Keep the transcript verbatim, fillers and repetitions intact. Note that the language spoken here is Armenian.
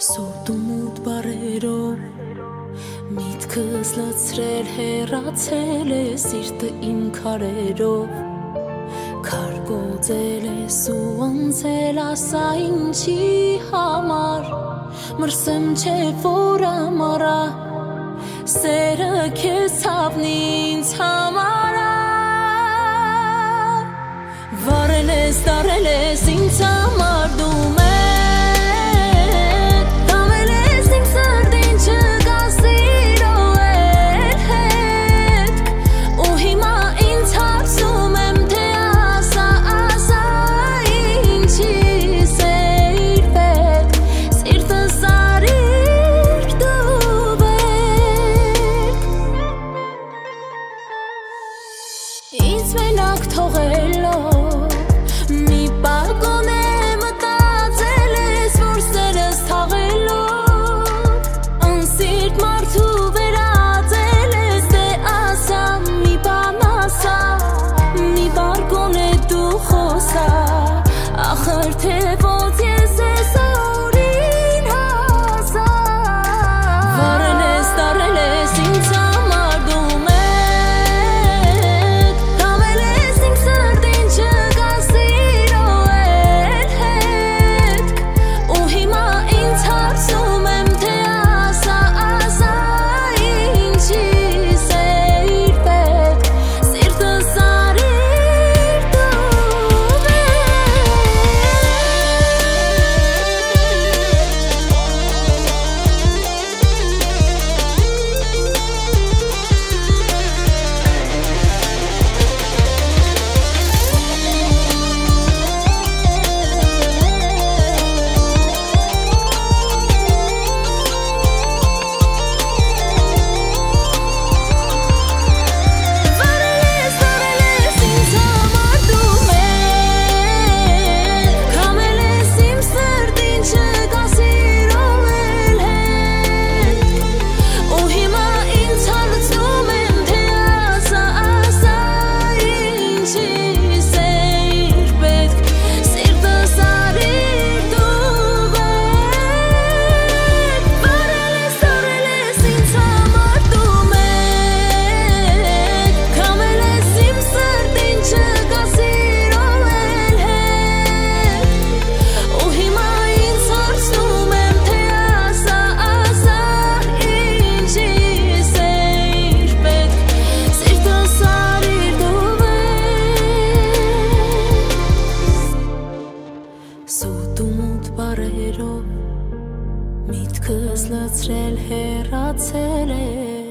Սուտումուտ բարերով միտքս լցրել հեռացել է սիրտը իմ քարերով Քարգոծել ես ու անցել ասա ինչի համար Մրսեմ չէ որ ամարա Սերը քեզ ցավն ինձ համար Վարել ես, դարել ես ինձ համար դու Ինձ մենակ թողելով մի բագոն է մտածել ես որ սերս թաղելով անսիրտ մարդու վերածել ես դե ասա մի բան ասա մի բարգոն է դու խոսա ախր թե ոնց ես ես օրին հասա Վարել ես դարել ես ինձ Սուտումուտ բարերով միտքս լցրել հեռացել է